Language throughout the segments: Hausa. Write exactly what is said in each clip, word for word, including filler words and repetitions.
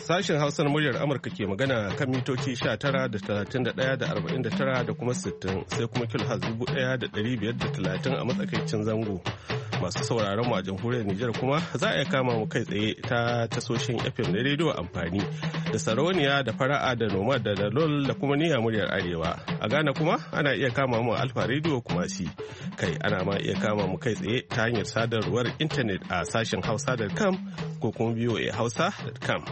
Sashen Hausar muryar Amurka ke magana kan mitoci sha tara da talatin da ɗaya da arba'in da tara da kuma sittin sai kuma kilohaz dubu ɗaya da ɗari biyar da talatin a matsakaicin zango. Masu sauraron mu a jamhuriyar Nijar kuma za a iya kama mu kai tsaye ta tasoshin F M na rediyo amfani da Sarauniya da Fara'a da Noma da Dalol da kuma Niyya muryar Arewa. A Ghana kuma ana iya kama mu a Alfa rediyo Kumasi. Kai ana ma iya kama mu kai tsaye ta hanyar sadarwar intanet a sashen hausa dot com ko kuma v o a hausa dot com.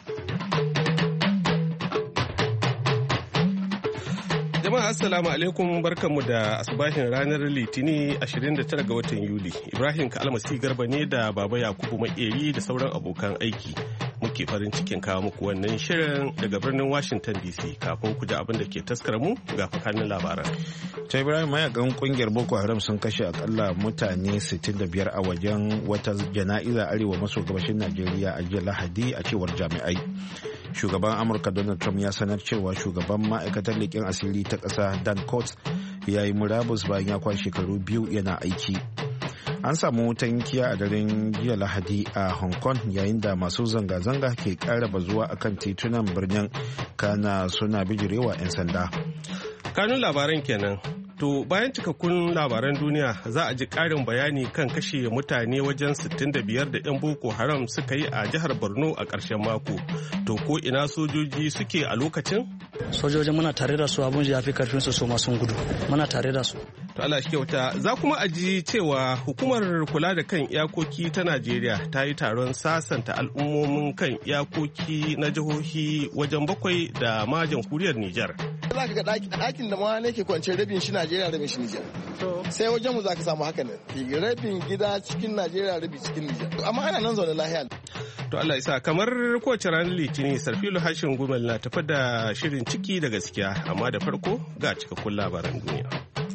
Jama'a assalamu alaikum, barkanmu da asubahin ranar Litini ashirin da tara ga watan Yuli. Ibrahim Kalmasi Garba ne da Baba Yakubu Makeri da sauran abokan aiki. Muke farin cikin kawo muku wannan shirin daga birnin Washington D C. Kafin ku ji abin da ke taskar mu ga fakanin labaran. Ta Ibrahim, mayakan kungiyar Boko Haram sun kashe akalla mutane sittin da biyar a wajen wata jana'iza arewa maso gabashin Najeriya a jiya Lahadi a cewar jami'ai. Shugaban Amurka Donald Trump ya sanar cewa shugaban ma'aikatar leƙen asiri ta ƙasa Dan Coats ya yi murabus bayan ya kwashe shekaru biyu yana aiki. An samu tankiya a daren jiya Lahadi a Hong Kong yayin da masu zanga-zanga ke ƙara bazuwa akan titunan birnin, kana suna bijirewa 'yan sanda. Kanun labaran kenan. To bayan cikakkun labaran duniya za a ji ƙarin bayani kan kashe mutane wajen sittin da biyar da 'yan Boko Haram suka yi a jihar Borno a ƙarshen mako. To ko ina sojoji suke a lokacin? Sojojin muna tare da su, abun ya fi karfin su, su sun gudu. Muna tare da su. To Allah shi kyauta. Za kuma a ji cewa hukumar kula da kan iyakoki ta Najeriya ta yi taron sasanta al'ummomin kan iyakoki na jihohi wajen bakwai da ma jamhuriyar Nijar. Za ka ga ɗakin da ma ne ke kwance rabin shi Najeriya rabin shi Nijar. Sai wajen mu za ka samu haka ne. Rabin gida cikin Najeriya rabin cikin Nijar. Amma ana nan zaune lahiya. To Allah isa, kamar kowace ranar Litinin Sarfilu Hashin Gumel na tafi da shirin ciki da gaskiya, amma da farko ga cikakkun labaran duniya.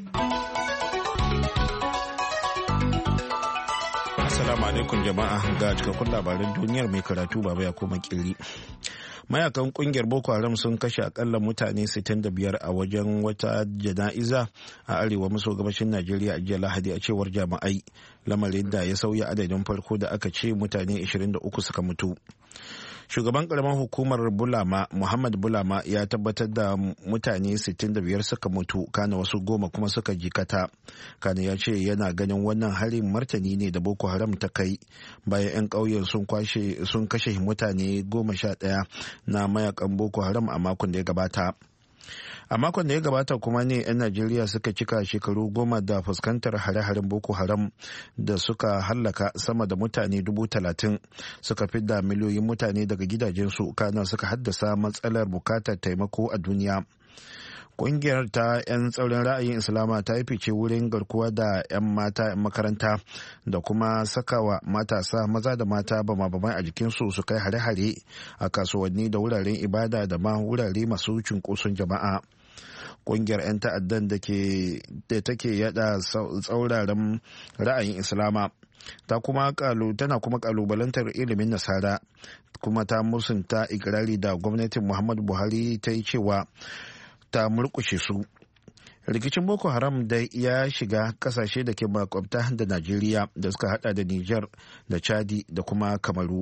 Assalamu alaikum jama'a, ga cikakkun labaran duniyar mai karatu Baba ya koma kiri. Mayakan kungiyar Boko Haram sun kashe akalla mutane sittin da biyar a wajen wata jana'iza a arewa maso gabashin Najeriya a jiya Lahadi a cewar jami'ai, lamarin da ya sauya adadin farko da aka ce mutane ashirin da uku suka mutu. Shugaban karamar hukumar Bulama, Muhammad Bulama, ya tabbatar da mutane sittin da biyar suka mutu, kana wasu goma kuma suka jikata. Kana ya ce yana ganin wannan harin martani ne da Boko Haram ta kai bayan 'yan ƙauyen sun kashe mutane goma sha ɗaya na mayakan Boko Haram a makon da ya gabata. A makon da ya gabata kuma ne 'yan Najeriya suka cika shekaru goma da fuskantar hare-haren Boko Haram da suka hallaka sama da mutane dubu talatin, suka fidda miliyoyin mutane daga gidajensu, kana suka haddasa matsalar bukatar taimako a duniya. Kungiyar ta 'yan tsaurin ra'ayin Islama ta yi fice wurin garkuwa da 'yan mata 'yan makaranta da kuma sakawa matasa maza da mata bama-bamai a jikinsu su kai hare-hare a kasuwanni da wuraren ibada da ma wurare masu cunkoson jama'a. Kungiyar 'yan ta'addan da take yada tsauraran ra'ayin Islama ta kuma kalu tana kuma kalubalantar ilimin nasara, kuma ta musunta ikirari da gwamnatin Muhammadu Buhari ta yi cewa ta murkushe su. Rikicin Boko Haram da ya shiga kasashe da ke makwabta da Najeriya da suka hada da Nijar da Chadi da kuma Kamaru.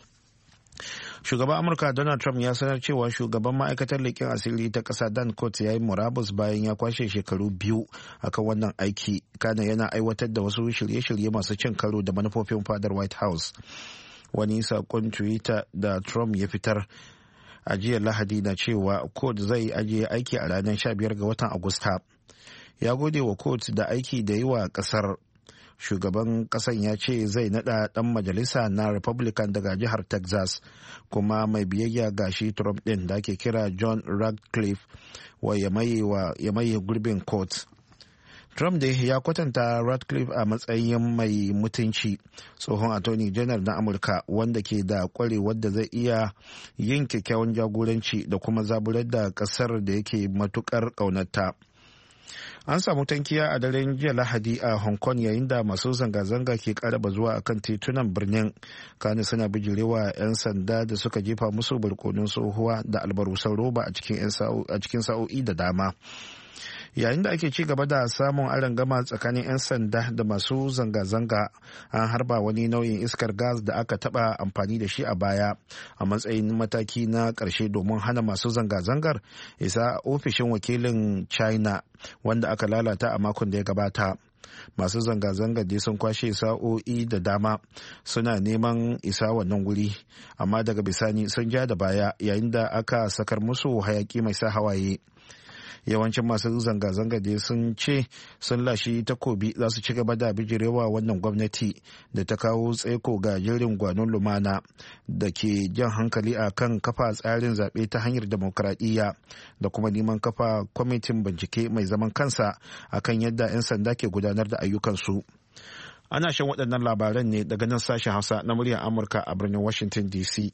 Shugaban Amurka Donald Trump ya sanar cewa shugaban ma'aikatar leƙen asiri ta ƙasa Dan Coats ya yi murabus bayan ya kwashe shekaru biyu akan wannan aiki, kana yana aiwatar da wasu shirye-shirye masu cin karo da manufofin fadar White House. Wani saƙon Twitter da Trump ya fitar a jiya Lahadi na cewa Coats zai ajiye aiki a ranar sha biyar ga watan Agusta. Ya gode wa Coats da aiki da yi wa ƙasar. Shugaban kasan ya ce zai nada dan majalisa na Republican daga jihar Texas kuma mai biyayya ga shi Trump din da ake kira John Radcliffe wa ya maye gurbin Coats. Trump da ya kwatanta Radcliffe a matsayin mai mutunci, tsohon attorney general na Amurka wanda ke da kwarewar da zai iya yin kyakkyawan jagoranci da kuma zaburar da kasar da yake matukar ƙaunarta. An samu tankiya a daren jiya Lahadi a Hong Kong yayin da masu zanga-zanga ke ƙara bazuwa akan titunan birnin, kane suna bijirewa 'yan sanda da suka jefa musu barkonon tsohuwa da albarusan roba a cikin sa'o'i da dama. yayin da ake ci gaba da samun arangama tsakanin 'yan sanda da masu zanga-zanga an harba wani nau'in iskar gas da aka taba amfani da shi a baya a matsayin mataki na ƙarshe domin hana masu zanga-zangar isa ofishin wakilin China wanda aka lalata a makon da ya gabata. Masu zanga-zangar dai sun kwashe sa'o'i da dama suna neman isa wannan wuri, amma daga bisani sun ja da baya yayin da aka sakar musu hayaki mai sa hawaye. Yawancin masu zanga-zanga dai sun ce sun lashi takobi za su ci gaba da bijirewa wannan gwamnati da ta kawo tsaiko ga jerin gwanon lumana da ke jan hankali a kan kafa tsarin zaɓe ta hanyar demokradiyya da kuma neman kafa kwamitin bincike mai zaman kansa akan yadda 'yan sanda ke gudanar da ayyukansu. Ana shan waɗannan labaran ne daga nan sashen Hausa na muryar Amurka a birnin Washington D C.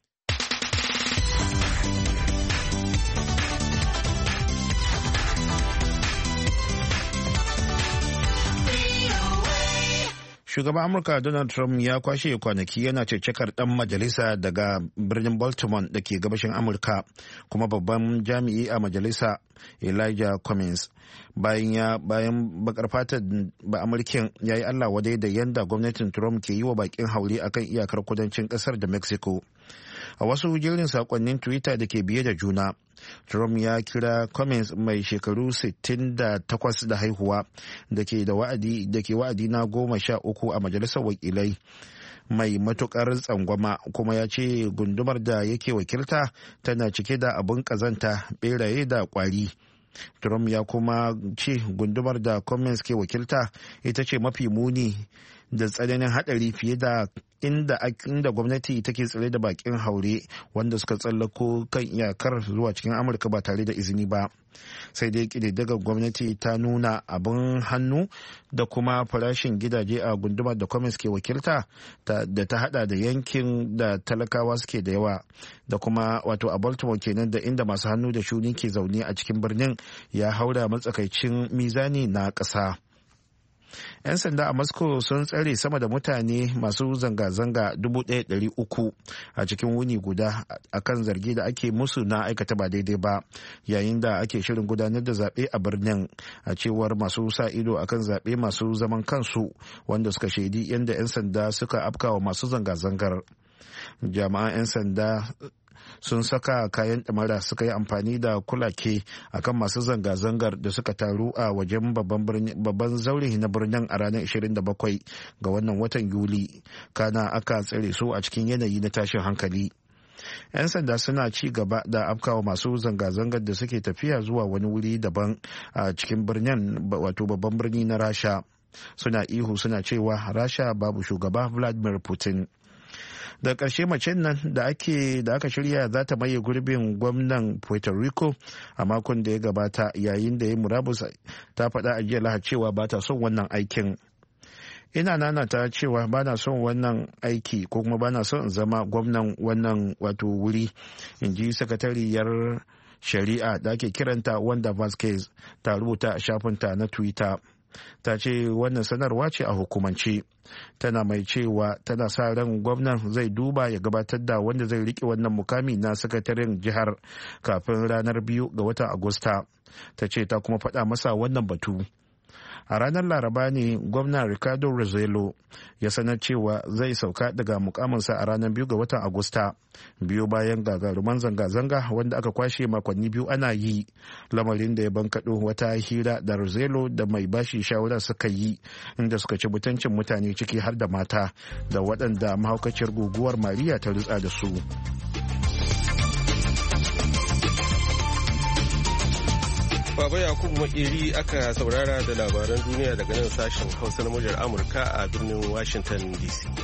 Shugaban Amurka Donald Trump ya kwashe kwanaki yana cecekar dan majalisa daga birnin Baltimore da ke gabashin Amurka kuma babban jami'i a majalisa Elijah Cummings bayan ya bayan bakar fatan ba Amurken ya yi Allah wadai da yanda gwamnatin Trump ke yi wa bakin haure akan iyakar kudancin kasar da Mexico. A wasu jerin sakonnin Twitter da ke biye da juna, Trump ya kira Cummings mai shekaru sittin da takwas da haihuwa da ke da wa'adi da ke wa'adi na goma sha uku a majalisar wakilai mai matukar tsangwama, kuma ya ce gundumar da yake wakilta tana cike da abun kazanta, beraye da kwari. Trump ya kuma ce gundumar da Cummings ke wakilta ita ce mafi muni da tsananin hadari fiye da inda inda gwamnati take tsare da bakin haure wanda suka tsallako kan iyakar zuwa cikin Amurka ba tare da izini ba. Sai dai kididdigar gwamnati ta nuna abin hannu da kuma farashin gidaje a gundumar da Cummings ke wakilta da ta hada da yankin da talakawa suke da yawa da kuma wato a Baltimore kenan da inda masu hannu da shuni ke zaune a cikin birnin ya haura matsakaicin mizani na ƙasa. 'Yan sanda a Moscow sun tsare sama da mutane masu zanga-zanga dubu ɗaya da ɗari uku a cikin wuni guda akan zargi da ake musu na aikata ba daidai ba yayin da ake shirin gudanar da zaɓe a birnin, a cewar masu sa ido akan zaɓe masu zaman kansu wanda suka shaidi yadda 'yan sanda suka afkawa masu zanga-zangar. Jami'an 'yan sanda sun saka kayan ɗamara suka yi amfani da kulake akan masu zanga-zangar da suka taru a wajen babban zaure na birnin a ranar ishirin da bakwai ga wannan watan Yuli, kana aka tsare su a cikin yanayi na tashin hankali. 'Yan sanda suna ci gaba da afkawa masu zanga-zangar da suke tafiya zuwa wani wuri daban a cikin birnin, wato babban birni na Rasha. Suna ihu suna cewa Rasha babu shugaba Vladimir Putin. Da ƙarshe macen nan da ake da aka shirya za ta maye gurbin gwamnan Puerto Rico a makon da ya gabata yayin da ya murabus ta faɗa a jiya Lahadi cewa ba ta son wannan aikin. Ina nana ta cewa ba na son wannan aiki ko kuma ba na son in zama gwamnan wannan wato wuri, in ji sakatariyar shari'a da ake kiranta Wanda Vasquez ta rubuta a shafinta na Twitter. Ta ce wannan sanarwa ce a hukumance, tana mai cewa tana sa ran gwamnan zai duba ya gabatar da wanda zai rike wannan mukami na sakataren jihar kafin ranar biyu ga watan Agusta. Ta ce ta kuma faɗa masa wannan batu. A ranar Laraba ne gwamna Ricardo Rossello ya sanar cewa zai sauka daga mukaminsa a ranar biyu ga watan Agusta, biyu bayan gagaruman zanga-zanga wanda aka kwashe makonni biyu ana yi, lamarin da ya bankaɗo wata hira da Rossello da mai bashi shawara suka yi, inda suka ci mutuncin mutane ciki har da mata da waɗanda mahaukaciyar guguwar Maria ta rutsa da su. Baba Yakubu Makeri aka saurara da labaran duniya daga nan sashen Hausa na muryar Amurka a birnin Washington D C.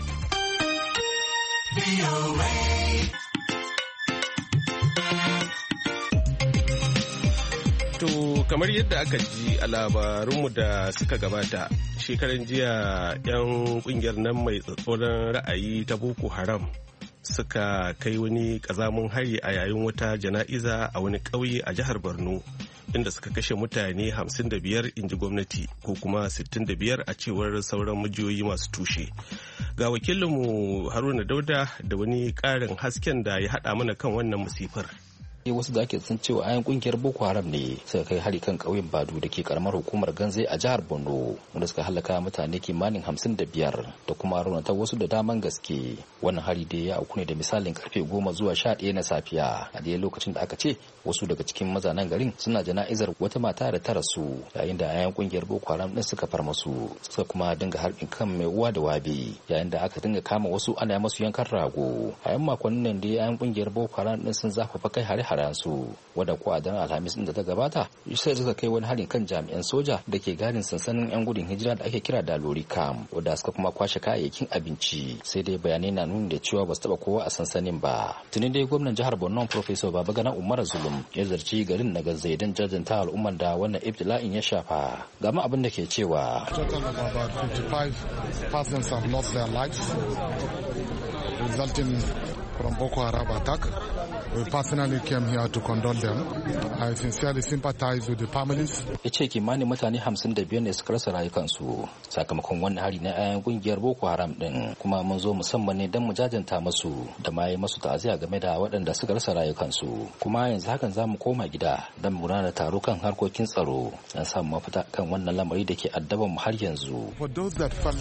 To kamar yadda aka ji a labarunmu da suka gabata, shekaran jiya 'yan kungiyar nan mai tsatsauran ra'ayi ta Boko Haram suka kai wani kazamin hari a yayin wata jana'iza a wani ƙauye a jihar Borno, inda suka kashe mutane hamsin da biyar inji gwamnati, ko kuma sittin da biyar a cewar sauran majiyoyi masu tushe. Ga wakilinmu Haruna Dauda da wani ƙarin hasken da ya haɗa mana kan wannan musifar. wasu da ake san cewa ayan kungiyar Boko Haram ne suka kai hari kan ƙauyen Badu da ke karamar hukumar Ganzai a jihar Borno wanda suka halaka mutane kimanin hamsin da biyar da kuma raunata wasu da daman gaske. Wannan hari da ya auku ne da misalin karfe goma zuwa sha ɗaya na safiya a daidai lokacin da aka ce wasu daga cikin mazanan garin suna jana'izar wata mata da ta rasu yayin da ayan kungiyar Boko Haram din suka far masu suka kuma dinga harbin kan mai uwa da wabi yayin da aka dinga kama wasu ana masu yankan rago. A yan makonnin nan da ayan kungiyar Boko Haram din sun zafafa kai hare-haren su wadda ko a daren Alhamis din da ta gabata sai suka kai wani harin kan jami'an soja da ke gadin sansanin yan gudun hijira da ake kira da Lori Camp wadda suka kuma kwashe kayayyakin abinci sai dai bayanai na nuni da cewa ba su taba kowa a sansanin ba. Tuni dai gwamnan jihar Borno Professor Babagana Umar Zulum ya zarci garin na Ganzai don jajanta al'ummar da wannan ibtila'in ya shafa. Ga ma abin da ke cewa persons have lost their lives resulting from Boko Haram attack. We personally came here to condole them. I sincerely sympathize with the families. Ya ce kimanin mutane hamsin da biyar ne suka rasa rayukansu sakamakon wannan hari na ayan kungiyar Boko Haram din, kuma mun zo musamman ne don mu jajanta masu da ma yi masu ta'aziyya game da waɗanda suka rasa rayukansu. Kuma yanzu hakan za mu koma gida don mu gudanar taro kan harkokin tsaro don samun mafita kan wannan lamari da ke addaban mu har yanzu. For those that felt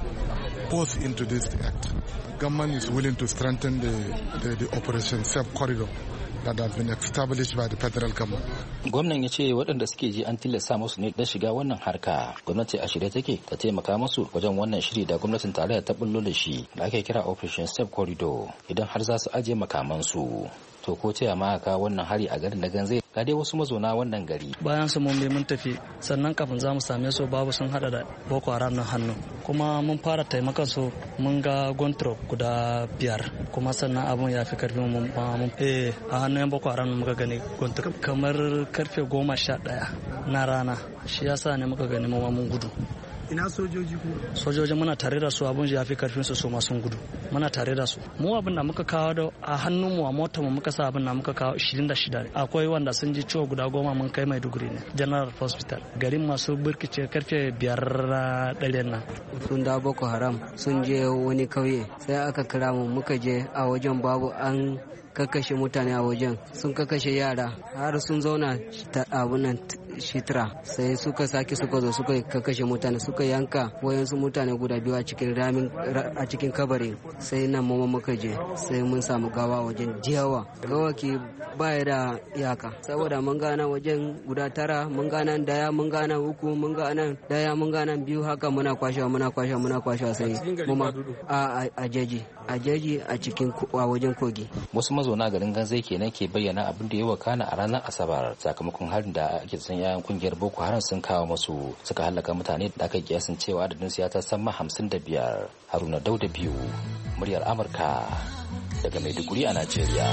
forced into this act, government is willing to strengthen the, the, the Operation Safe Corridor that has been established by the federal government. Gwamnan ya ce waɗanda suke ji an tilasta musu ne don shiga wannan harka. Gwamnati a shirye take ta taimaka musu wajen wannan shiri da gwamnatin tarayya ta bullo da shi da ake kira Operation Safe Corridor idan har za su ajiye makamansu. To ko ce ma aka wannan hari a garin na Ganzai ga dai wasu mazauna wannan gari. Bayan su mun bi mun tafi sannan kafin za mu same su babu sun hada da Boko Haram na hannu kuma mun fara taimakon su mun ga gontrop guda biyar kuma sannan abun ya fi karfin mun mun eh a hannun Boko Haram muka gani gontrop kamar karfe goma sha ɗaya na rana shi yasa ne muka gani mu mun gudu. Ina sojoji ku? Sojoji muna tare da su abun ya fi karfin su su ma sun gudu. Muna tare da su. Mu abin da muka kawo da a hannun mu a motar mu muka sa abin da muka kawo ishirin da shida. Akwai wanda sun ji ciwo guda goma mun kai Maiduguri ne. General Hospital. Garin masu birkice karfe biyar ɗaren nan. Sun da Boko Haram sun je wani kauye sai aka kira mu muka je a wajen babu an kakkashe mutane a wajen sun kakkashe yara har sun zauna ta abunan shitra sai suka sake suka zo suka kakkashe mutane suka yanka wayansu mutane guda biyu a cikin ramin a cikin kabari sai nan mu muka je sai mun samu gawa wajen jiyawa gawaki baya da iyaka saboda mun gana wajen guda tara mun gana daya mun gana uku mun gana daya mun gana biyu haka muna kwashewa muna kwashewa muna kwashewa sai kuma a a jeji a jeji a cikin a wajen kogi. Wasu mazauna garin Ganzai kenan ke bayyana abin da ya wakana a ranar Asabar sakamakon harin da ake san yayan kungiyar Boko Haram sun kawo masu suka halaka mutane da aka kiyasin cewa adadin su ya ta sama hamsin da biyar. Haruna Dauda biyu muryar Amurka daga Maiduguri a Najeriya.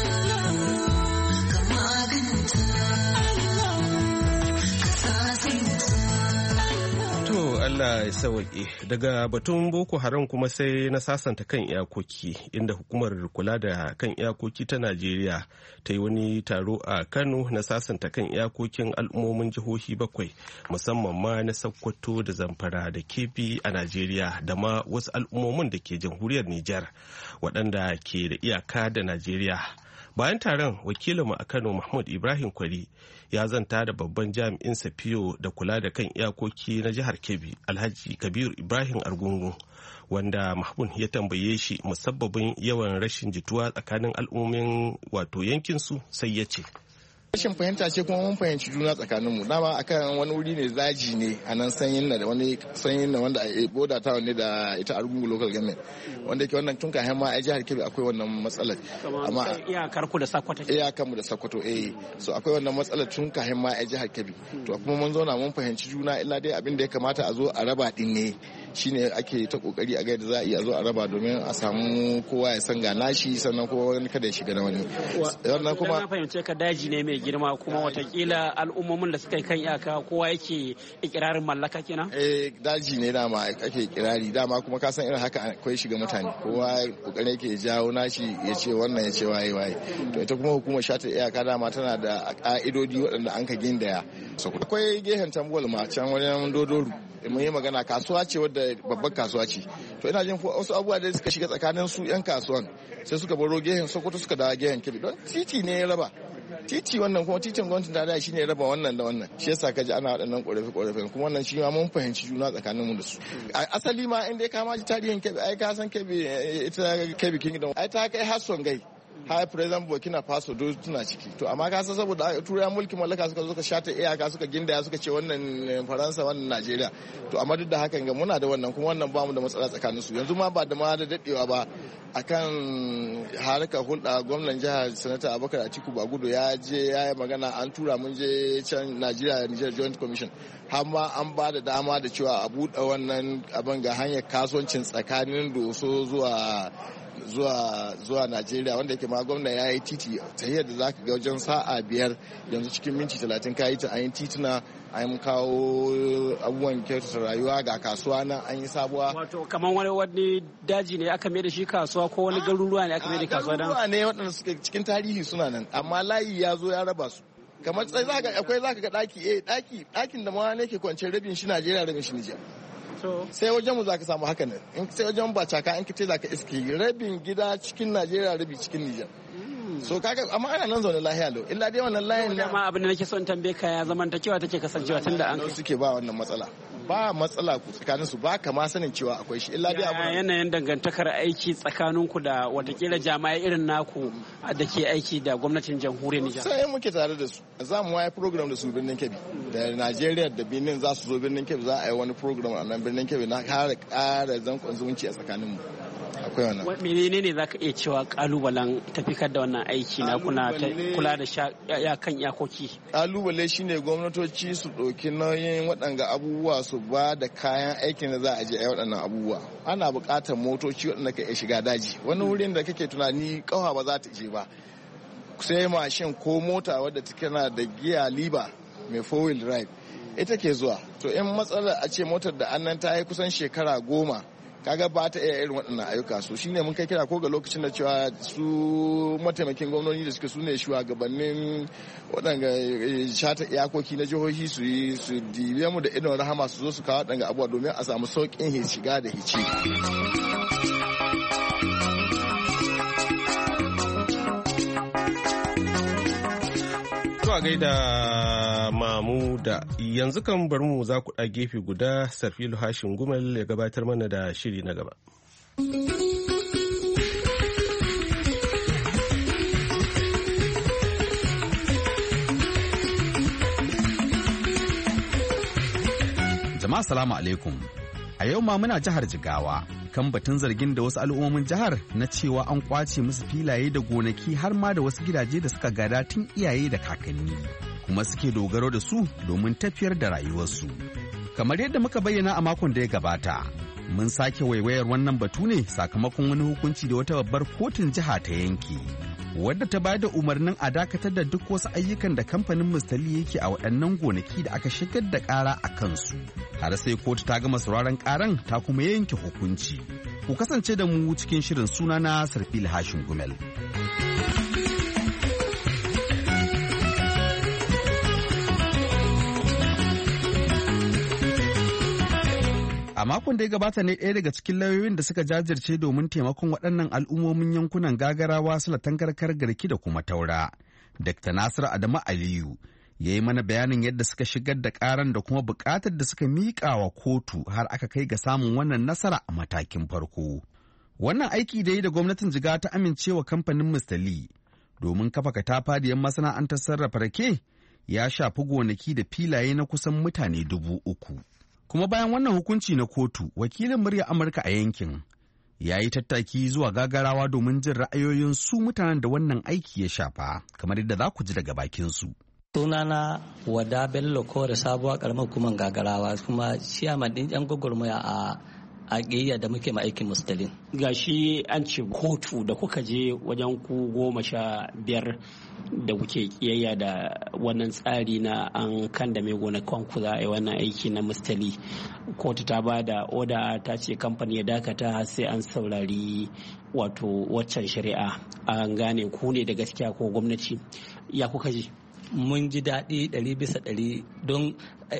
Allah ya sauƙi daga batun Boko Haram kuma sai na sasanta kan iyakoki inda hukumar kula da kan iyakoki ta Najeriya ta yi wani taro a Kano na sasanta kan iyakokin al'ummomin jihohi bakwai musamman ma na Sokoto da Zamfara da Kebbi a Najeriya da ma wasu al'ummomin da ke jamhuriyar Nijar waɗanda ke da iyaka da Najeriya. Bayan taron wakilinmu a Kano Mahmud Ibrahim Kwari ya zanta da babban jami'in Safiyo da kula da kan iyakoki na jihar Kebbi Alhaji Kabiru Ibrahim Argungu wanda Mahmud ya tambaye shi musabbabin yawan rashin jituwa tsakanin al'ummin wato yankinsu sai ya ce. Rashin fahimta ce kuma mun fahimci juna tsakaninmu dama akan wani wuri ne zaji ne a nan sanyin na da wani sanyin na wanda a boda ta ne da ita Argungu local government wanda yake wannan tun kafin ma a jihar Kebbi akwai wannan matsalar amma iyakar ku da Sokoto iyakar mu da Sokoto eh so akwai wannan matsalar tun kafin ma a jihar Kebbi to kuma mun zauna mun fahimci juna illa dai abin da ya kamata a zo a raba din ne shine ake ta kokari a ga yadda za a iya zo a raba domin a samu kowa ya san ga nashi sannan kowa wani kada ya shiga na wani wannan kuma na fahimce ka daji ne mai girma kuma watakila al'ummomin da suka yi kan iyaka kowa yake ikirarin mallaka kenan eh daji ne dama ake ikirari dama kuma ka san irin haka akwai shiga mutane kowa kokarin yake jawo nashi ya ce wannan ya ce waye waye to ita kuma hukumar shata iyaka dama tana da ka'idodi waɗanda an ka gindaya akwai gehen tambuwal ma can wajen dodoru mun yi magana kasuwa ce wadda babbar kasuwa ce to ina jin wasu abubuwa da suka shiga tsakanin su yan kasuwan sai suka baro gehen Sokoto suka dawo gehen Kebbi don titi ne ya raba titi wannan kuma titin gwamnatin tarayya shine raba wannan da wannan shi yasa kaji ana waɗannan ƙorafe ƙorafe kuma wannan shi ma mun fahimci juna tsakanin mu da su asali ma inda ka ma ji tarihin Kebbi ai ka san Kebbi ita Kebbi Kingdom ai ta kai har Songai har president Burkina Faso duk tuna ciki to amma ka san saboda turayen mulkin mallaka suka zo suka shata iyaka suka gindaya suka ce wannan Faransa wannan Najeriya to amma duk da hakan ga muna da wannan kuma wannan bamu da matsala tsakanin su yanzu ma ba da ma da dadewa ba akan harkar hulɗa gwamnan jihar Sanata Abubakar Atiku Bagudo ya je ya yi magana an tura mun je can Najeriya Niger Joint Commission har ma an ba da dama da cewa a buɗe wannan abin ga hanyar kasuwancin tsakanin Doso zuwa zuwa zuwa Najeriya wanda yake ma gwamna ya yi titi ta yadda za ka ga wajen sa'a biyar yanzu cikin minti talatin ka yi ta an yi tituna an kawo abubuwan kyautata rayuwa ga kasuwa nan an yi sabuwa. Wato kamar wani wani daji ne aka mai da shi kasuwa ko wani garuruwa ne aka mai da kasuwa dan? Garuruwa ne waɗanda suke cikin tarihi suna nan amma layi ya zo ya raba su. Kamar sai zaka akwai zaka ga daki eh daki dakin da ma ne ke kwance rabin shi Najeriya rabin shi Nijar. sai wajen mu za ka samu haka nan in sai wajen ba caka in kace za ka iske rabin gida cikin Najeriya rabi cikin Nijar so kaga amma ana nan zaune lahiya lau illa dai wannan layin ne amma abin da nake son tambaye ka ya zamantakewa take kasancewa tunda an suke ba wannan matsala ba matsala ku tsakanin su ba kama sanin cewa akwai shi illa dai abu yanayin dangantakar aiki tsakanin ku da watakila jami'ai irin naku da ke aiki da gwamnatin jamhuriyar Nijar sai muke tare da su za mu waye program da su birnin Kebbi da Najeriya da Benin za su zo birnin Kebbi za a yi wani program a nan birnin Kebbi na kare kare zankon zumunci a tsakanin mu akwai wannan menene ne zaka iya cewa kalubalen tafikar da wannan aiki na kuna kula da ya kan iyakoki kalubale shine gwamnatoci su ɗauki nauyin waɗanga abubuwa su ba da kayan aikin da za a je a waɗannan abubuwa ana buƙatar motoci waɗanda ka iya shiga daji wani wurin da kake tunani ƙafa ba za ta je ba sai mashin ko mota wadda take na da giya liba mai four wheel drive ita ke zuwa to in matsalar a ce motar da annan ta yi kusan shekara goma kaga ba ta iya irin waɗannan ayyuka so shine mun kai kira ko ga lokacin da cewa su mataimakin gwamnati da suke sune shugabannin waɗanda shata iyakoki na jihohi su yi su dibe mu da idon rahama su zo su kawo waɗanda abubuwa domin a samu sauƙin shiga da hici. a gaida Mamuda yanzu kan bar mu za ku ɗa gefe guda Sarfilu Hashin Gumal ya gabatar mana da shiri na gaba. Jama'a salamu alaikum. A yau ma muna jihar Jigawa kan batun zargin da wasu al'ummomin jihar na cewa an kwace musu filaye da gonaki har ma da wasu gidaje da suka gada tun iyaye da kakanni kuma suke dogaro da su domin tafiyar da rayuwarsu. Kamar yadda muka bayyana a makon da ya gabata, mun sake waiwayar wannan batu ne sakamakon wani hukunci da wata babbar kotun jiha ta yanke, wadda ta bayar da umarnin a dakatar da duk wasu ayyukan da kamfanin Mustali yake a waɗannan gonaki da aka shigar da ƙara a kansu. Har sai kotu ta gama sauraron ƙaran ta kuma yanke hukunci. Ku kasance da mu cikin shirin sunana Sarfil Hashin Gumel. A makon da ya gabata ne ɗaya daga cikin lauyoyin da suka jajirce domin taimakon waɗannan al'ummomin yankunan gagarawa sulatan karkar garki da kuma taura. Dakta Nasir Adamu Aliyu ya yi mana bayanin yadda suka shigar da ƙaran da kuma buƙatar da suka miƙa wa kotu har aka kai ga samun wannan nasara a matakin farko. Wannan aiki da yi da gwamnatin Jigawa ta amincewa kamfanin Mustali domin kafa katafadiyar masana'antar sarrafa rake ya shafi gonaki da filaye na kusan mutane dubu uku. Kuma bayan wannan hukunci na kotu, wakilin murya Amurka a yankin ya yi tattaki zuwa gagarawa domin jin ra'ayoyin su mutanen da wannan aiki ya shafa, kamar yadda za ku ji daga bakinsu. Sunana Wada Bello Kore sabuwa karamar hukumar gagarawa kuma ciyaman ɗin yan gwagwarmaya a a ƙiyya da muke ma aikin Mustalin. Ga shi an ce kotu da kuka je wajen ku goma sha biyar da kuke ƙiyayya da wannan tsari na an kan da mai gonakan ku za a yi wannan aiki na Mustali. Kotu ta ba da oda ta ce kamfani ya dakata sai an saurari wato waccan shari'a an gane ku ne da gaskiya ko gwamnati ya kuka ji. mun ji daɗi ɗari bisa ɗari don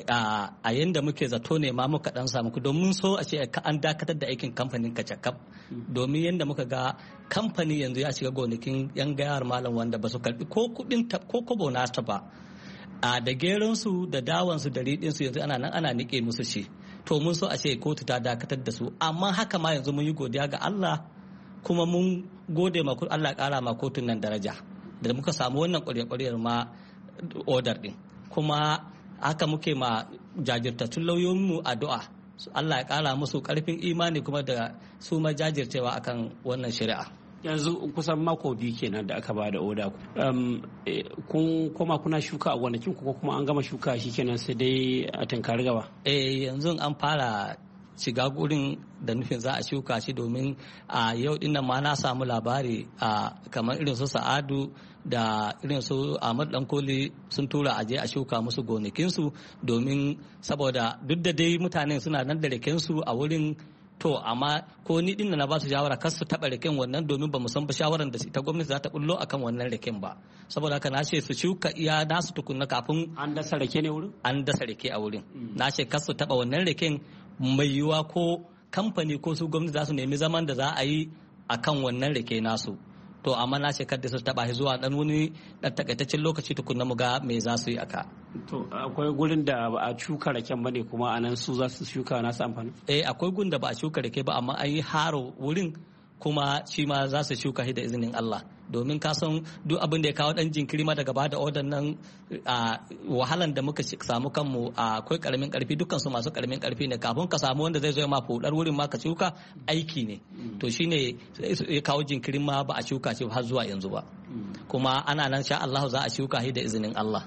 a yanda muke zato ne ma muka ɗan samu don mun so a ce an dakatar da aikin kamfanin kacakaf domin yanda muka ga kamfani yanzu ya shiga gonakin yan gayar malam wanda ba su karɓi ko kuɗin ko kobo nasta ba a da geronsu da dawansu da riɗinsu yanzu ana nan ana niƙe musu shi to mun so a ce kotu ta dakatar da su amma haka ma yanzu mun yi godiya ga Allah kuma mun gode ma Allah ƙara ma kotun nan daraja da muka samu wannan ƙwarya-ƙwaryar ma odar din kuma haka muke ma jajirtattun lauyoyinmu addu'a Allah ya ƙara musu ƙarfin imani kuma da su ma jajircewa akan wannan shari'a. Yanzu kusan mako biyu kenan da aka ba da oda um, kun koma kuna shuka a gonakin ko kuma an gama shuka shi kenan sai dai a tunkari gaba? Eh yanzu an fara shiga gurin da nufin za a shuka shi domin a yau dinnan ma na samu labari a kamar irin su Sa'adu da irin su Ahmad Dankoli sun tura aje a shuka musu gonakinsu domin saboda duk da dai mutanen suna nan da rakensu a wurin to amma ko ni din na ba su shawara kar su taba raken wannan domin ba mu san ba shawaran da ita gwamnati za ta bullo akan wannan raken ba saboda haka na ce su shuka iya nasu tukunna kafin an dasa rake ne wurin an dasa rake a wurin na ce kar su taba wannan raken mai yiwuwa ko kamfani ko su gwamnati za su nemi zaman da za a yi akan wannan rake nasu to amma na ce kar da su taba shi zuwa dan wani dan takaitaccen lokaci tukunna mu ga me za su yi aka to akwai gurin da ba a shuka raken bane kuma anan su za su shuka nasu amfani eh akwai gurin da ba a shuka rake ba amma an yi haro wurin kuma shi ma za su shuka shi da izinin Allah domin ka san duk abin da ya kawo dan jinkiri ma daga bada order nan a wahalan da muka samu kanmu akwai karamin karfi dukkan su masu karamin karfi ne kafin ka samu wanda zai zo ma fudar wurin ma ka shuka aiki ne to shine ya kawo jinkirin ma ba a shuka shi har zuwa yanzu ba kuma ana nan sha Allah za a shuka shi da izinin Allah.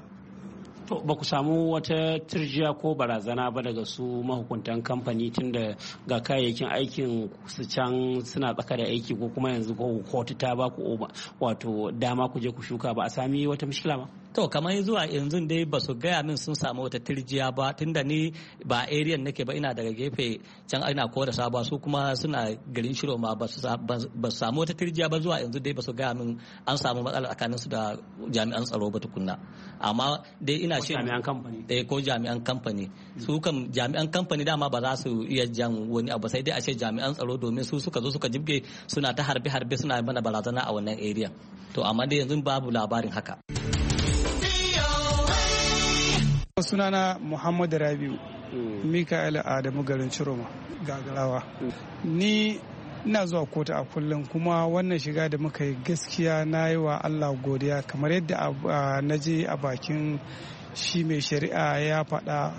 To ba ku samu wata turjiya ko barazana ba daga su mahukuntan kamfani tun da ga kayayyakin aikin su can suna tsaka da aiki ko kuma yanzu ko kotu ta ba ku wato dama ku je ku shuka ba a sami wata mishkila ba? To kamar zuwa yanzu dai ba su gaya min sun samu wata turjiya ba tunda ni ba area nake ba ina daga gefe can ina koda saba su kuma suna garin shiro ma ba su samu wata turjiya ba zuwa yanzu dai ba su gaya min an samu matsala tsakanin su da jami'an tsaro ba tukunna amma dai ina shi jami'an kamfani eh ko jami'an kamfani su kam jami'an kamfani dama ba za su iya jan wani abu sai dai a ce jami'an tsaro domin su suka zo suka jibge suna ta harbe harbe suna mana barazana a wannan area to amma dai yanzu babu labarin haka. Sunana Muhammadu Rabiu Mika'il Adamu garin Ciroma Gagarawa. Ni ina zuwa kotu a kullum kuma wannan shiga da muka yi gaskiya na yi wa Allah godiya kamar yadda na je a bakin shi mai shari'a ya faɗa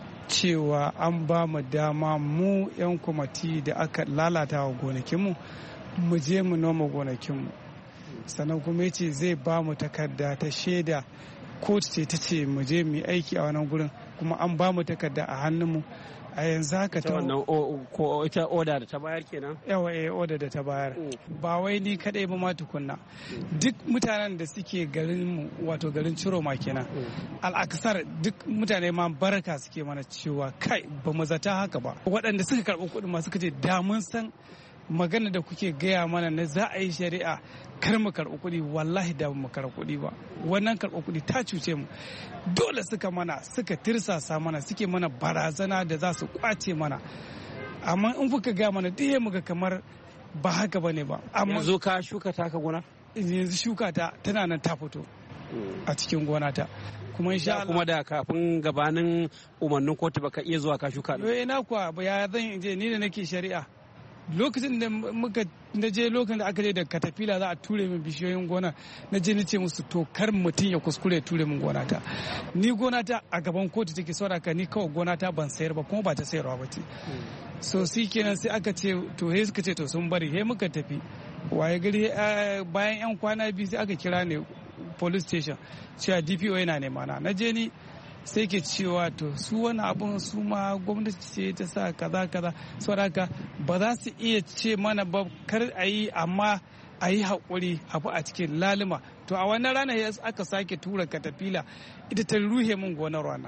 cewa an ba mu dama mu 'yan kwamati da aka lalata wa gonakinmu mu je mu noma gonakinmu sannan kuma ya ce zai ba mu takarda ta shaida kotu ce ta ce mu je mu aiki a wannan gurin kuma an ba mu takarda a hannunmu a yanzu haka ta wannan ko ita oda da ta bayar kenan yawa eh oda da ta bayar ba wai ni kadai ba ma tukunna duk mutanen da suke garin mu wato garin Ciroma kenan al'aksar duk mutane ma baraka suke mana cewa kai ba mu zata haka ba waɗanda suka karɓi kuɗin ma suka ce da mun san magana da kuke gaya mana na za a yi shari'a kar mu karɓi kuɗi wallahi da mu karɓi kuɗi ba wannan karɓi kuɗi ta cuce mu dole suka mana suka tirsasa mana suke mana barazana da za su kwace mana amma in kuka gaya mana duk muga kamar ba haka bane ba amma yanzu ka shuka ta ka gona yanzu shuka ta tana nan ta fito a cikin gona ta kuma insha Allah kuma da kafin gabanin umarnin kotu baka iya zuwa ka shuka eh ina kuwa ya zan je ni da nake shari'a lokacin da muka na je lokacin da aka je da katafila za a ture min bishiyoyin gona na je ni ce musu to kar mutum ya kuskure ture min gona ta ni gona ta a gaban kotu take saboda ka ni kawai gona ta ban sayar ba kuma ba ta sayarwa ba ce so shi kenan sai aka ce to he suka ce to sun bari he muka tafi waye gari bayan yan kwana biyu sai aka kira ne police station cewa D P O yana nema na na je ni sai ke cewa to su wani abun su ma gwamnati ce ta sa kaza kaza saboda haka ba za su iya ce mana ba kar a yi amma a yi haƙuri abu a cikin lalima to a wannan rana aka sake tura katafila ita ta ruhe min gonar wannan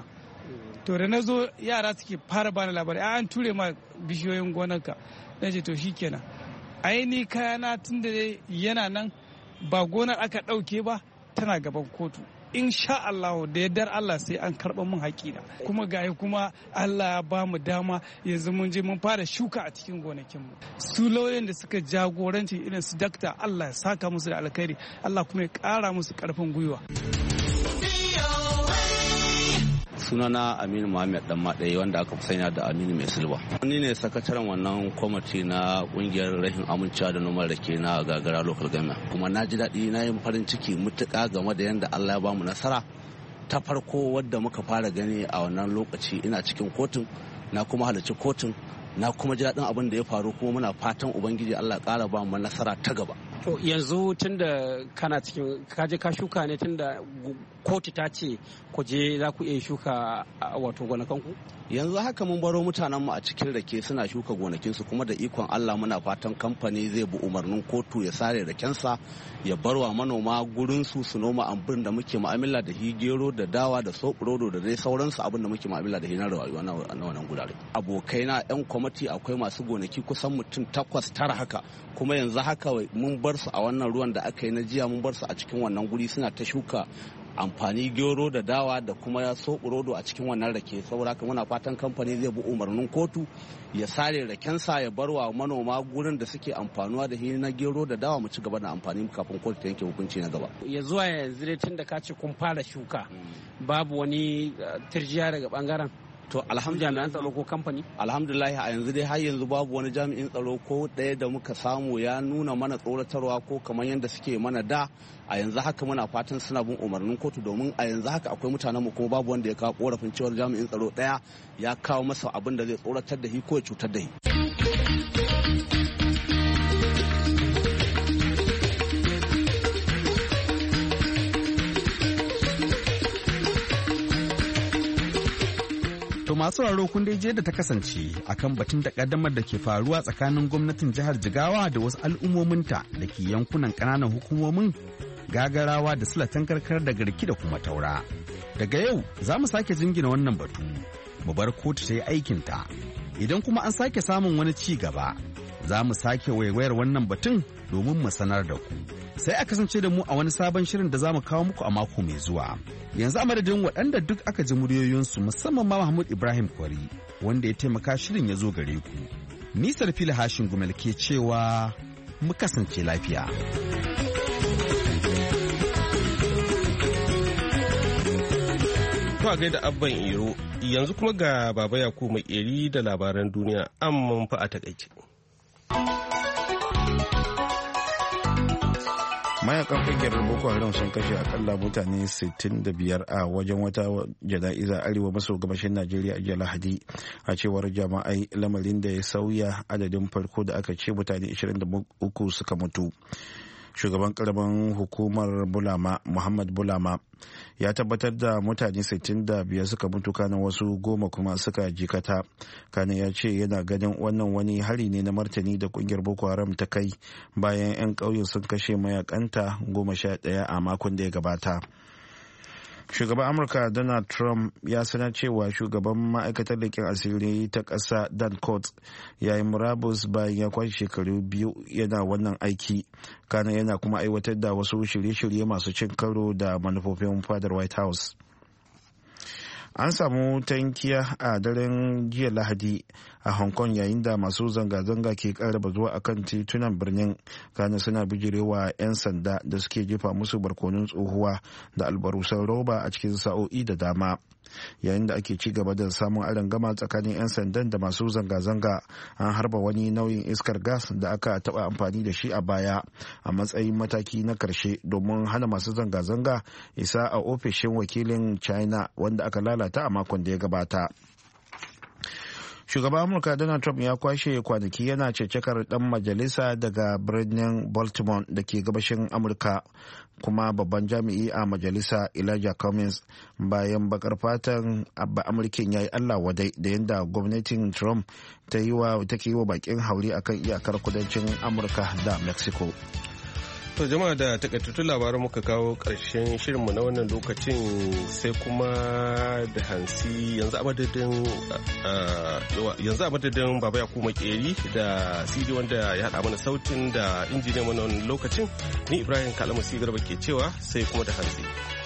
to da na zo yara suke fara bani labari an ture ma bishiyoyin gonarka na ce to shikenan aini kayana tun da yana nan ba gonar aka ɗauke ba tana gaban kotu insha Allah da yardar Allah sai an karɓa mun haƙina kuma gaya kuma Allah ya ba mu dama yanzu mun je mun fara shuka a cikin gonakinmu. Su lauyan da suka jagoranci irin su dakta Allah ya saka musu da alkhairi, Allah kuma ya ƙara musu ƙarfin gwiwa. Sunana Aminu Muhammad Dan Maɗayi wanda aka fi sanya da Aminu Mai Silba. Ni ne sakataren wannan kwamiti na ƙungiyar rashin amincewa da noman rake na Gagara Local Government. Kuma na ji daɗi na yi farin ciki mutuƙa game da yadda Allah ya bamu nasara. Ta farko wadda muka fara gani a wannan lokaci ina cikin kotun, na kuma halarci kotun, na kuma ji daɗin abin da ya faru, kuma muna fatan Ubangiji Allah ƙara ba mu nasara ta gaba. To yanzu tunda kana cikin kaje ka shuka ne tunda kotu ta ce ku je za ku iya shuka wato gonakanku? Yanzu haka mun baro mutanenmu a cikin rake suna shuka gonakinsu, kuma da ikon Allah muna fatan kamfani zai bi umarnin kotu ya sare rakensa ya barwa manoma gurinsu su noma abin da muke mu'amala da shi, gero da dawa da soɓurodo da dai sauransu abin da muke mu'amala da shi na rayuwa na wannan gurare. Abokaina 'yan kwamiti akwai masu gonaki kusan mutum takwas tara haka, kuma yanzu haka mun bar su a wannan ruwan da aka yi na jiya, mun bar su a cikin wannan guri suna ta shuka amfani gero da dawa da kuma ya soɓurodo a cikin wannan rake. Saboda haka muna fatan kamfani zai bi umarnin kotu ya sare rakensa ya bar wa manoma gurin da suke amfanuwa da shi na gero da dawa mu ci gaba da amfani kafin kotu ta yanke hukunci na gaba. Ya zuwa yanzu dai tun da ka ce kun fara shuka babu wani tirjiya daga bangaren to alhamdulillah tsaro ko kamfani alhamdulillah a yanzu dai har yanzu babu wani jami'in tsaro ko ɗaya da muka samu ya nuna mana tsoratarwa ko kamar yadda suke mana da. A yanzu haka muna fatan suna bin umarnin kotu, domin a yanzu haka akwai mutanen mu kuma babu wanda ya kawo korafin cewar jami'in tsaro ɗaya ya kawo masa abin da zai tsoratar da shi ko ya cutar da shi. masu sauraro kun dai je da ta kasance akan batun takaddamar da ke faruwa tsakanin gwamnatin jihar Jigawa da wasu al'ummominta da ke yankunan ƙananan hukumomin Gagarawa da Silatan Karkar da Garki da kuma Taura. Daga yau za mu sake jingina wannan batu, mu bar kotu ta yi aikinta. Idan kuma an sake samun wani ci gaba, za mu sake waiwayar wannan batun domin mu sanar da ku. Sai a kasance da mu a wani sabon shirin da za mu kawo muku a mako mai zuwa. Yanzu a madadin waɗanda duk aka ji muryoyinsu, musamman ma Mahmud Ibrahim Kwari wanda ya taimaka shirin ya zo gare ku. Ni Sarfila Hashin Gumel ke cewa mu kasance lafiya. To a gaida Abban Iro, yanzu kuma ga Baba Yakubu Makeri da labaran duniya amman fa a takaice. Mayakan kungiyar Boko Haram sun kashe akalla mutane sittin da biyar a wajen wata jana'iza arewa maso gabashin Najeriya a jiya Lahadi, a cewar jama'ai, lamarin da ya sauya adadin farko da aka ce mutane ashirin da uku suka mutu. Shugaban karamin hukumar Bulama, Muhammad Bulama, ya tabbatar da mutane sittin da biyar suka mutu, kanan wasu goma kuma suka jikata. Kanan ya ce yana ganin wannan wani hari ne na martani da kungiyar Boko Haram ta kai bayan 'yan ƙauyen sun kashe mayakanta goma sha ɗaya a makon da ya gabata. Shugaban Amurka Donald Trump ya sanar cewa shugaban ma'aikatar leƙen asiri ta ƙasa Dan Coats ya yi murabus bayan ya kwashe shekaru biyu yana wannan aiki, kana yana kuma aiwatar da wasu shirye-shirye masu cin karo da manufofin fadar White House. An samu tankiya a daren jiya Lahadi a Hong Kong yayin da masu zanga-zanga ke ƙara bazuwa a kan titunan birnin, kana suna bijirewa 'yan sanda da suke jefa musu barkonun tsohuwa da albarusan roba a cikin sa'o'i da dama. Yayin da ake ci gaba da samun arangama tsakanin 'yan sandan da masu zanga-zanga, an harba wani nau'in iskar gas da aka taɓa amfani da shi a baya a matsayin mataki na karshe domin hana masu zanga-zanga isa a ofishin wakilin China wanda aka lalata a makon da ya gabata. Shugaban Amurka Donald Trump ya kwashe kwanaki yana cecekar dan majalisa daga birnin Baltimore da ke gabashin Amurka, kuma babban jami'i a majalisa Elijah Cummings, bayan bakar fatan abba Amurkin ya yi Allah wadai da yadda gwamnatin Trump ta yi wa take yi wa bakin hauri akan iyakar kudancin Amurka da Mexico. To jama'a, da takaitattun labaran muka kawo ƙarshen shirinmu na wannan lokacin, sai kuma da hantsi yanzu a madadin yanzu a madadin Baba Yakubu Makeri da Sidi wanda ya haɗa mana sautin da injiniyan wannan lokacin, ni Ibrahim Kalamu Sigarba ke cewa sai kuma da hantsi.